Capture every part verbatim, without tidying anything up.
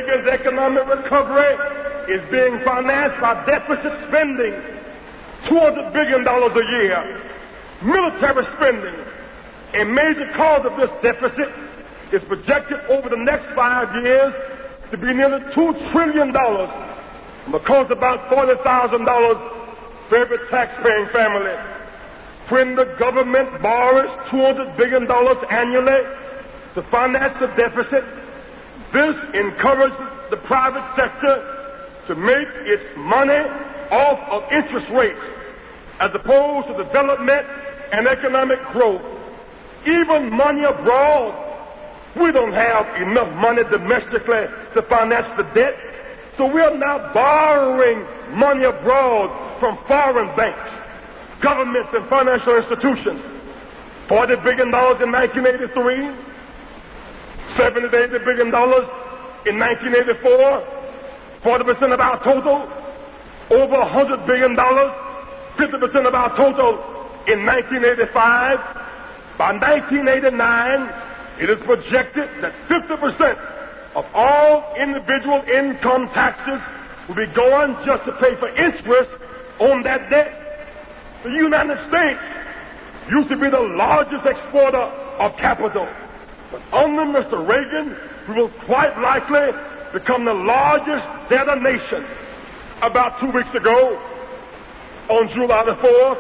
Reagan's economic recovery is being financed by deficit spending, two hundred billion dollars a year. Military spending, a major cause of this deficit, is projected over the next five years to be nearly two trillion dollars, because about forty thousand dollars for every taxpaying family. When the government borrows two hundred billion dollars annually to finance the deficit, this encourages the private sector to make its money off of interest rates as opposed to development and economic growth. Even money abroad, we don't have enough money domestically to finance the debt, so we are now borrowing money abroad from foreign banks, governments, and financial institutions. forty billion dollars in nineteen eighty-three, seventy to eighty billion dollars in nineteen eighty-four, forty percent of our total, over one hundred billion dollars, fifty percent of our total in nineteen eighty-five. By nineteen eighty-nine, it is projected that fifty percent of all individual income taxes will be going just to pay for interest on that debt. The United States used to be the largest exporter of capital, but under Mister Reagan, we will quite likely become the largest debtor nation. About two weeks ago, on July the fourth,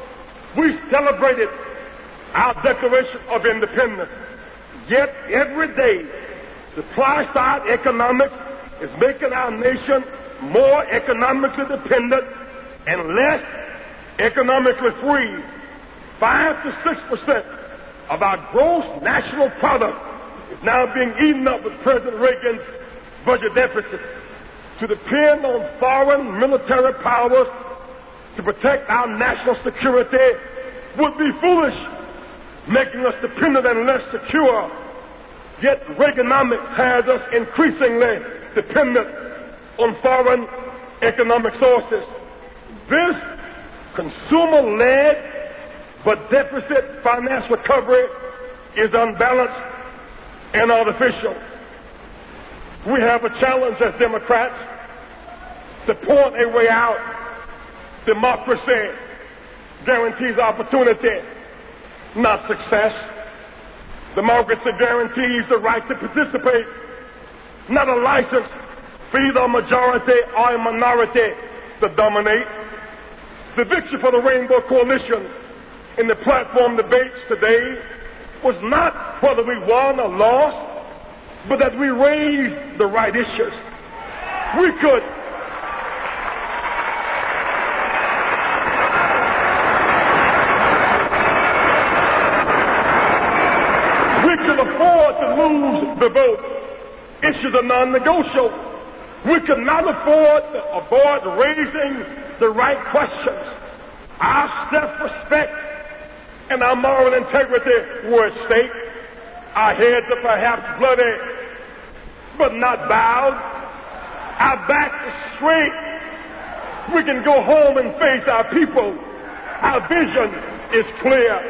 we celebrated our Declaration of Independence. Yet every day, supply-side economics is making our nation more economically dependent and less economically free. Five to six percent of our gross national product is now being eaten up with President Reagan's budget deficit. To depend on foreign military powers to protect our national security would be foolish, making us dependent and less secure. Yet Reaganomics has us increasingly dependent on foreign economic sources. This consumer-led but deficit finance recovery is unbalanced and artificial. We have a challenge as Democrats to point a way out. Democracy guarantees opportunity, not success. Democracy guarantees the right to participate, not a license for either a majority or a minority to dominate. The victory for the Rainbow Coalition in the platform debates today was not whether we won or lost, but that we raised the right issues. We could we could afford to lose the vote. Issues are non-negotiable. We could not afford to avoid raising the right questions. Our self-respect and our moral integrity were at stake. Our heads are perhaps bloody, but not bowed. Our back is straight. We can go home and face our people. Our vision is clear.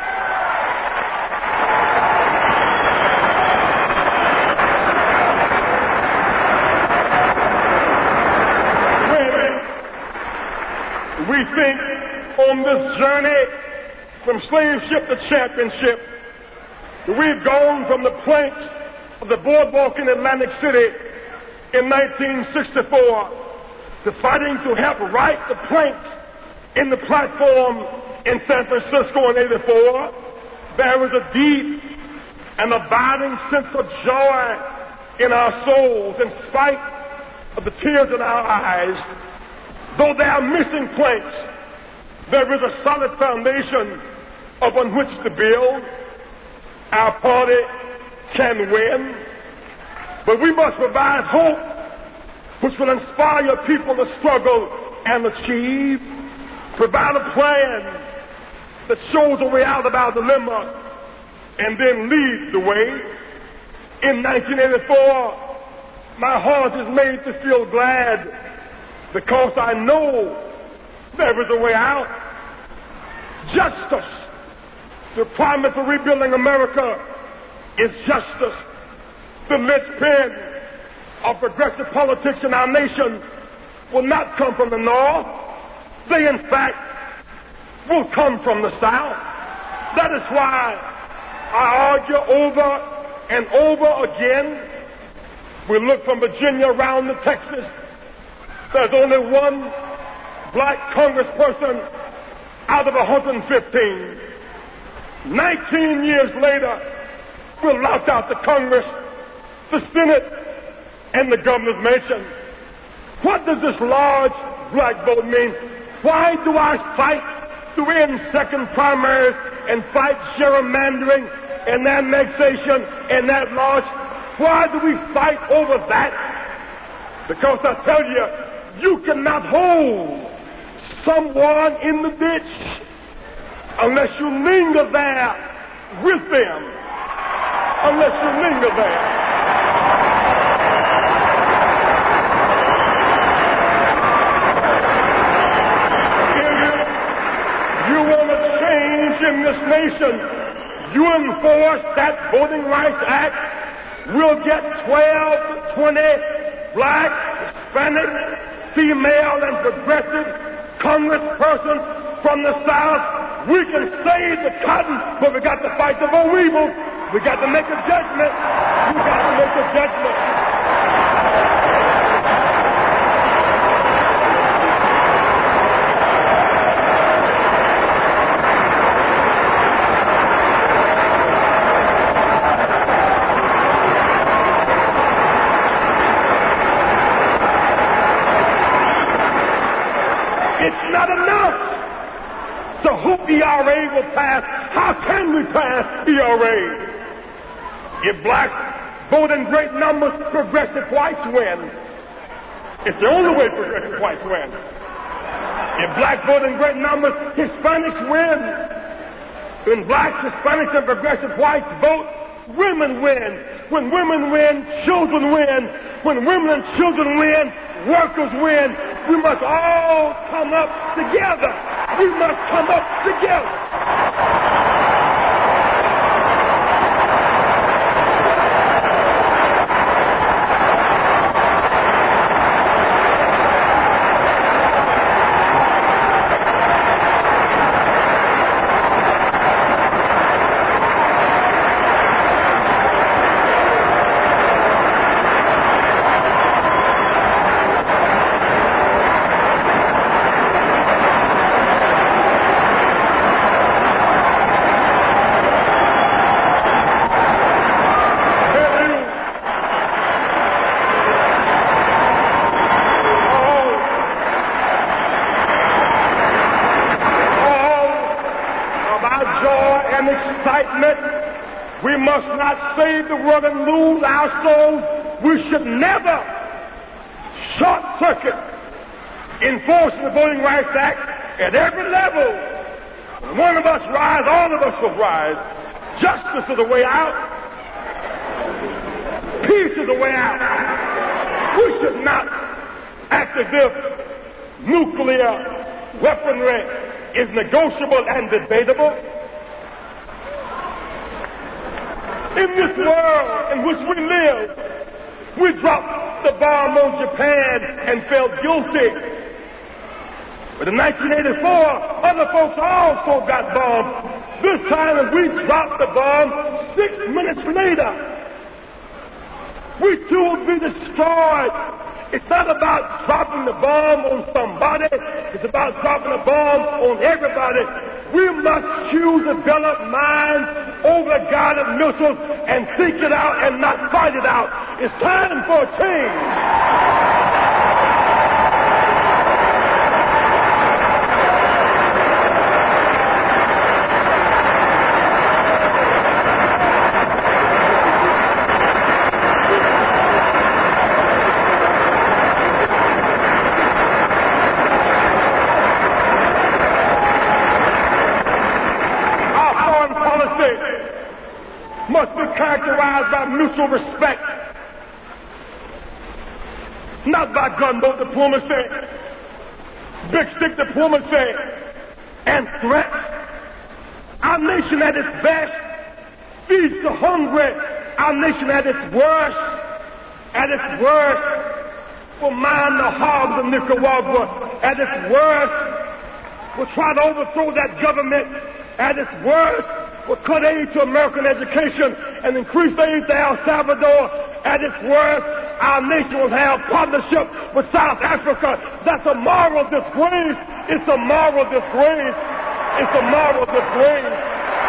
We think on this journey from slave ship to championship, we've gone from the planks of the boardwalk in Atlantic City in nineteen sixty-four to fighting to help right the planks in the platform in San Francisco in eighty-four. There is a deep and abiding sense of joy in our souls in spite of the tears in our eyes. Though there are missing planks, there is a solid foundation upon which to build. Our party can win, but we must provide hope which will inspire people to struggle and achieve. Provide a plan that shows a way out of our dilemma and then lead the way. In nineteen eighty-four, my heart is made to feel glad because I know there is a way out. Justice. The promise of rebuilding America is justice. The linchpin of progressive politics in our nation will not come from the North. They, in fact, will come from the South. That is why I argue over and over again. We look from Virginia around to Texas. There's only one black congressperson out of one hundred fifteen. nineteen years later, we'll lock out the Congress, the Senate, and the governor's mansion. What does this large black vote mean? Why do I fight to end second primaries and fight gerrymandering and annexation and that large? Why do we fight over that? Because I tell you, you cannot hold someone in the ditch unless you linger there with them. Unless you linger there. If you want a change in this nation, you enforce that Voting Rights Act. We'll get twelve to twenty black, Hispanic, female, and progressive congresspersons from the South. We can save the cotton, but we got to fight the boll weevil. We got to make a judgment. We got to make a judgment. It's not enough to hope E R A will pass. How can we pass E R A? If blacks vote in great numbers, progressive whites win. It's the only way progressive whites win. If blacks vote in great numbers, Hispanics win. When blacks, Hispanics, and progressive whites vote, women win. When women win, children win. When women and children win, workers win. We must all come up together. We must come up together. We must not save the world and lose our souls. We should never short circuit enforcing the Voting Rights Act at every level. When one of us rise, all of us will rise. Justice is the way out. Peace is the way out. We should not act as if nuclear weaponry is negotiable and debatable. In this world in which we live, we dropped the bomb on Japan and felt guilty. But in nineteen eighty-four, other folks also got bombed. This time we dropped the bomb six minutes later. We too will be destroyed. It's not about dropping the bomb on somebody. It's about dropping a bomb on everybody. We must choose to develop minds over guided missiles and think it out and not fight it out. It's time for a change. Must be characterized by mutual respect, not by gunboat diplomacy, big stick diplomacy, and threats. Our nation at its best feeds the hungry. Our nation at its worst At its worst, will mine the hogs of Nicaragua. At its worst, will try to overthrow that government. At its worst, will cut aid to American education and increase aid to El Salvador. At its worst, our nation will have partnership with South Africa. That's a moral disgrace. It's a moral disgrace. It's a moral disgrace.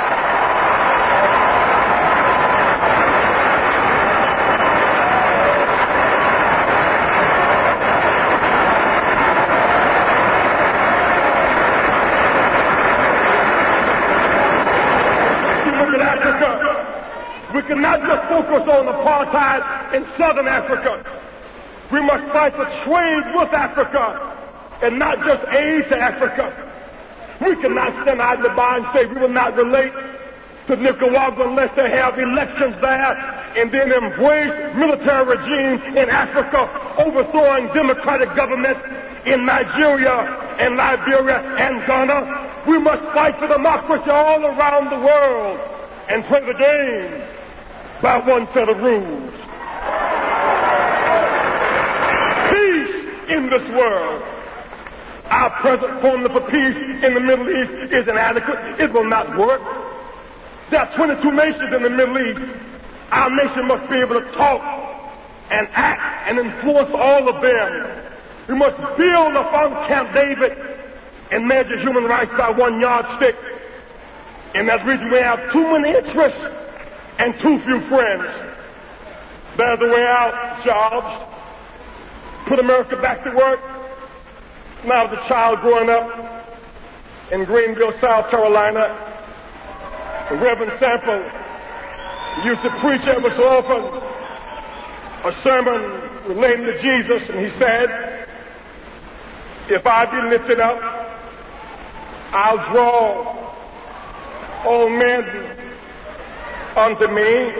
We cannot just focus on apartheid in southern Africa. We must fight for trade with Africa and not just aid to Africa. We cannot stand idly by and say we will not relate to Nicaragua unless they have elections there and then embrace military regimes in Africa, overthrowing democratic governments in Nigeria and Liberia and Ghana. We must fight for democracy all around the world and play the game by one set of rules. Peace in this world. Our present formula for peace in the Middle East is inadequate. It will not work. There are twenty-two nations in the Middle East. Our nation must be able to talk and act and influence all of them. We must build upon Camp David and measure human rights by one yardstick. In that region we have too many interests and too few friends. There's a way out. Jobs. Put America back to work. Now, as a child growing up in Greenville, South Carolina, the Reverend Sample used to preach every so often a sermon relating to Jesus, and he said, if I be lifted up, I'll draw all men unto me.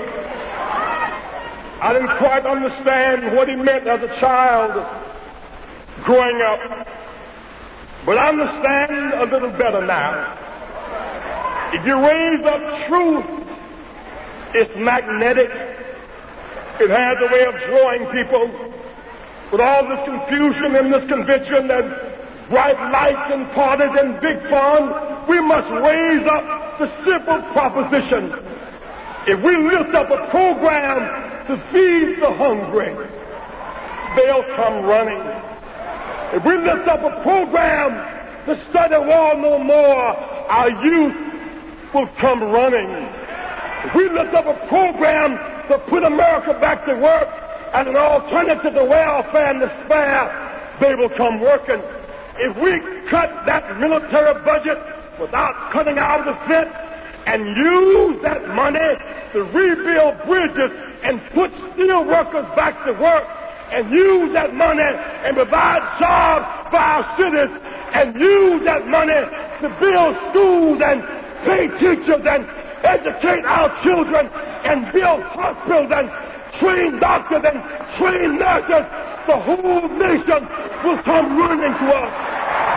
I didn't quite understand what he meant as a child growing up, but I understand a little better now. If you raise up truth, it's magnetic. It has a way of drawing people. With all this confusion and this conviction and bright lights and parties and big fun, we must raise up the simple proposition. If we lift up a program to feed the hungry, they'll come running. If we lift up a program to study war no more, our youth will come running. If we lift up a program to put America back to work as an alternative to welfare and despair, they will come working. If we cut that military budget without cutting our defense and use that money to rebuild bridges and put steel workers back to work and use that money and provide jobs for our cities and use that money to build schools and pay teachers and educate our children and build hospitals and train doctors and train nurses, the whole nation will come running to us.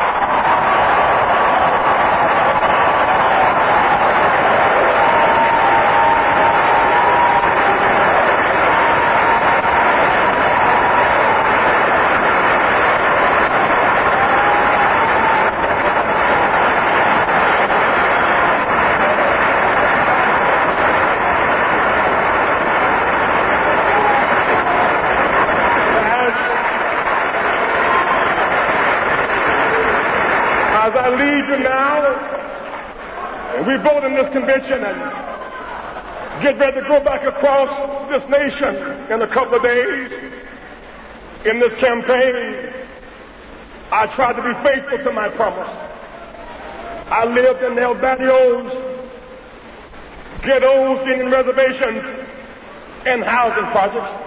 As I lead you now, and we vote in this convention and get ready to go back across this nation in a couple of days, in this campaign, I tried to be faithful to my promise. I lived in El Barrios, ghettos, Indian reservations, and housing projects.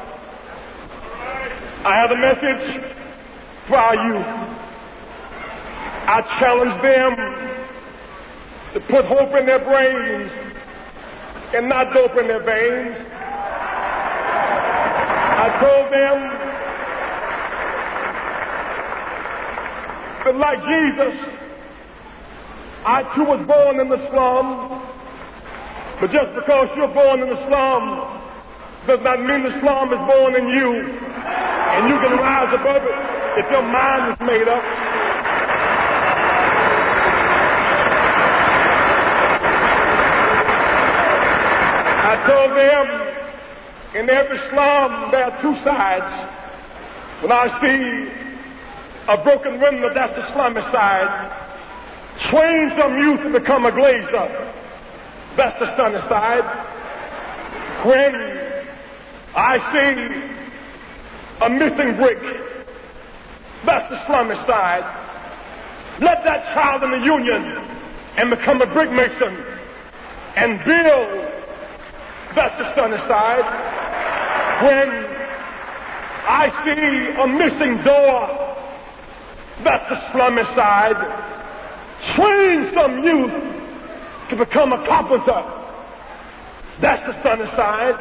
I have a message for our youth. I challenge them to put hope in their brains and not dope in their veins. I told them that like Jesus, I too was born in the slum, but just because you're born in the slum does not mean Islam is born in you, and you can rise above it if your mind is made up. I told them, in every Islam there are two sides. When I see a broken window, that's the Islamic side. Train some youth to become a glazer, that's the sunny side. When I see a missing brick, that's the Islamic side. Let that child in the union and become a brick mason and build, that's the sunny side. When I see a missing door, that's the Islamic side. Train some youth to become a carpenter, that's the sunny side.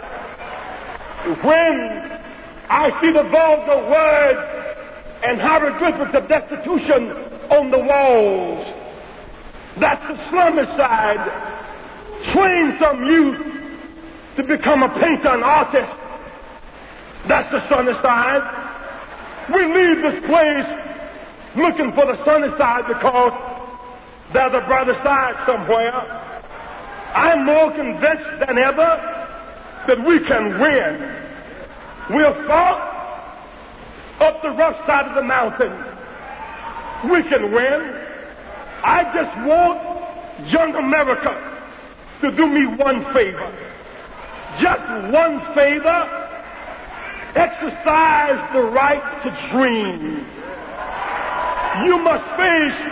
When I see the vulgar words and hieroglyphics of destitution on the walls, that's the Islamic side. Train some youth to become a painter and artist, that's the sunny side. We leave this place looking for the sunny side because there's a brighter side somewhere. I'm more convinced than ever that we can win. We'll fought up the rough side of the mountain. We can win. I just want young America to do me one favor. Just one favor. Exercise the right to dream. You must face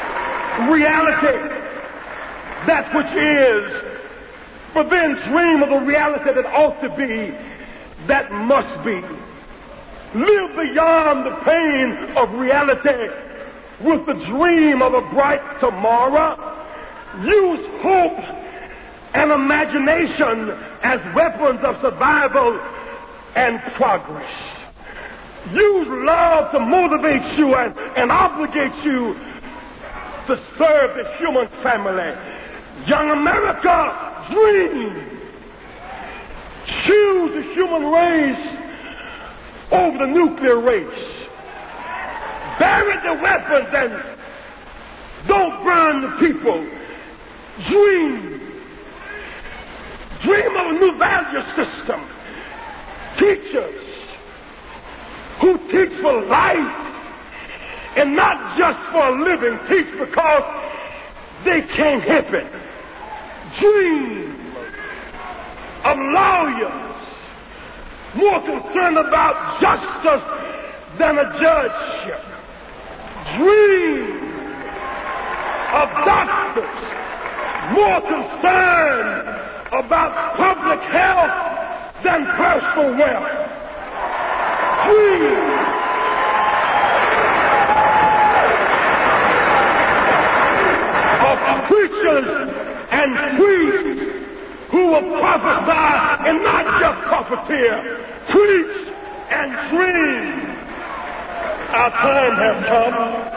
reality, that which is, but then dream of the reality that ought to be, that must be. Live beyond the pain of reality with the dream of a bright tomorrow. Use hope and imagination as weapons of survival and progress. Use love to motivate you and, and obligate you to serve the human family. Young America, dream. Choose the human race over the nuclear race. Bury the weapons and don't burn the people. Dream. Dream of a new value system. Teachers who teach for life and not just for a living. Teach because they can't help it. Dream of lawyers more concerned about justice than a judgeship. Dream of doctors more concerned about public health than personal wealth. Dream of preachers and priests who will prophesy and not just profiteer. Preach and dream. Our time has come.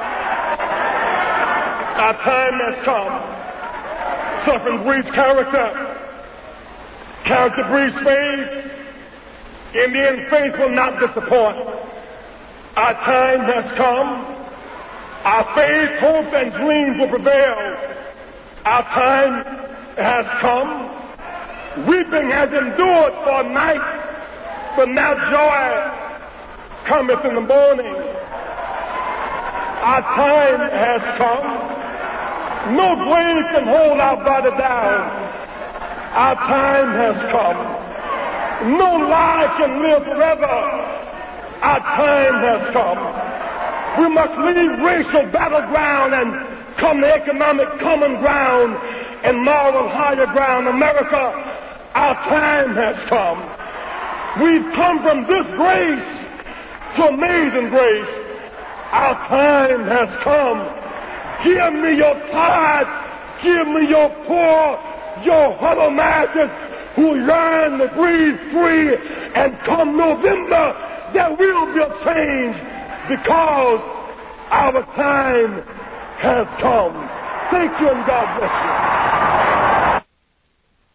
Our time has come. Suffering breeds character. Character breeds faith. In the end, faith will not disappoint. Our time has come. Our faith, hope, and dreams will prevail. Our time has come. Weeping has endured for a night, but now joy cometh in the morning. Our time has come. No grave can hold our body down. Our time has come. No lie can live forever. Our time has come. We must leave racial battleground and come to economic common ground and moral higher ground. America, our time has come. We've come from disgrace to amazing grace. Our time has come. Give me your tithe. Give me your poor, your huddle masters who yearn to breathe free. And come November, there will be a change because our time has come. Thank you and God bless you.